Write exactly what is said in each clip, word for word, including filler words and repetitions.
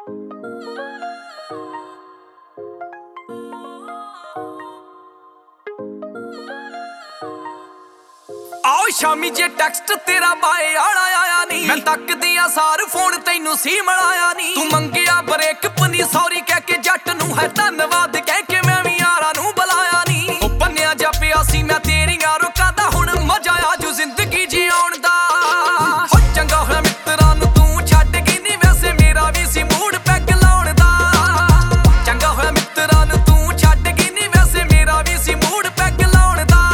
आओ शामी जे टेक्स्ट तेरा बाए आला आया नी, मैं तकदी आ सार फोन तैनू सी मलाया नी। तू मंगिया ब्रेक पनी सॉरी कह के जट नू है धन्नवाद कह के मैं भी यारा नू बुलाया नी। ओ बन्निया जा पिया सी मैं तेरियां रुकां दा हुण मजा आ जू जिंदगी जीउण दा। हो चंगा होया मित्तरां नू तू छड्ड गई नी, वैसे मेरा भी सी मूड पैग लाउण दा। चंगा होया मित्तरां नू तू छड्ड गई नी, वैसे मेरा भी सी मूड पैग लाउण दा।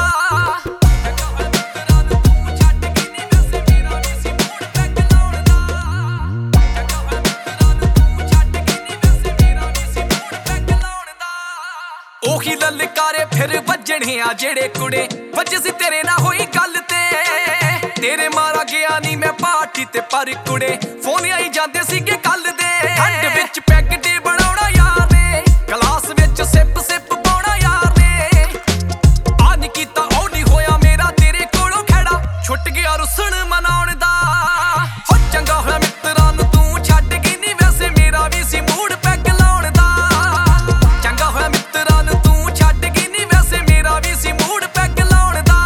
ओही ललकारे फिर वजने आ जेड़े कुड़े वज सी तेरे ना होई गल ते। तेरे मारा गया नी मैं पार्टी ते, पर कुड़े फोन आई जांदे सीगे कल दे। ठंड विच पैग डे बनाउणा यार ने, गलास विच सिप सिप पाउणा यार ने। आ नी कीता ओ नी होया मेरा तेरे कोलों खैड़ा, छुट गया रुसन मनाउण दा। हो चंगा होया मित्तरां नू तू छड्ड गई नी, वैसे मेरा भी सी मूड पैग लाउण दा। चंगा होया मित्तरां नू तू छड्ड गई नी, वैसे मेरा भी सी मूड पैग लाउण दा।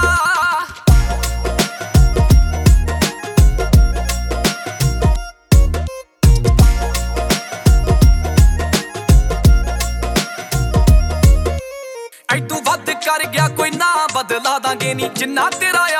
ऐ तू वध कर गया कोई ना बदला दांगे नी, जिन्ना तेरा